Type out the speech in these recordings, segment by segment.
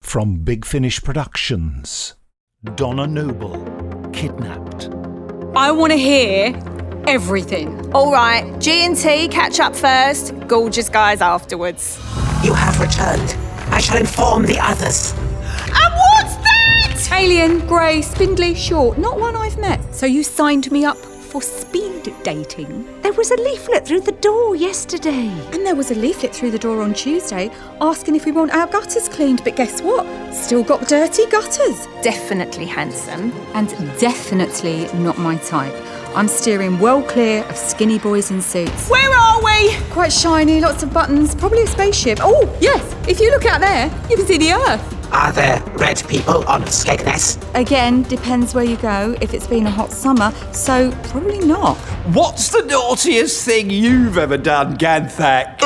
From Big Finish Productions, Donna Noble, Kidnapped. I want to hear everything. All right, G&T, catch up first. Gorgeous guys afterwards. You have returned. I shall inform the others. And what's that? Alien, grey, spindly, short. Not one I've met. So you signed me up for speed dating? There was a leaflet through the door yesterday. And there was a leaflet through the door on Tuesday asking if we want our gutters cleaned. But guess what? Still got dirty gutters. Definitely handsome. And definitely not my type. I'm steering well clear of skinny boys in suits. Where are we? Quite shiny, lots of buttons, probably a spaceship. Oh, yes, if you look out there, you can see the Earth. Are there red people on Skegness? Again, depends where you go, if it's been a hot summer, so probably not. What's the naughtiest thing you've ever done, Ganthak?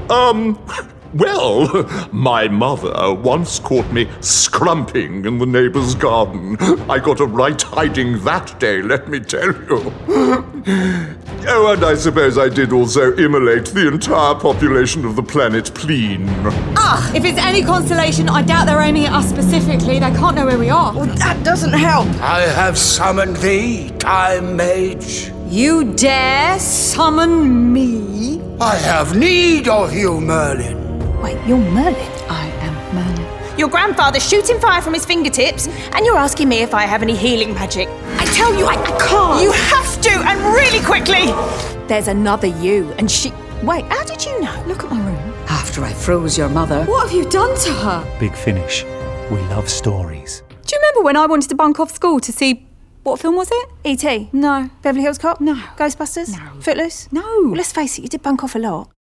Well, my mother once caught me scrumping in the neighbour's garden. I got a right hiding that day, let me tell you. Oh, and I suppose I did also immolate the entire population of the planet Pleen. If it's any consolation, I doubt they're aiming at us specifically. They can't know where we are. Well, that doesn't help. I have summoned thee, Time Mage. You dare summon me? I have need of you, Merlin. Wait, you're Merlin? I am Merlin. Your grandfather's shooting fire from his fingertips, and you're asking me if I have any healing magic. I tell you, I can't. You have to, and really quickly. There's another you, and she... Wait, how did you know? Look at my room. After I froze your mother. What have you done to her? Big Finish. We love stories. Do you remember when I wanted to bunk off school to see... What film was it? E.T.? No. Beverly Hills Cop? No. Ghostbusters? No. Footloose? No. Well, let's face it, you did bunk off a lot.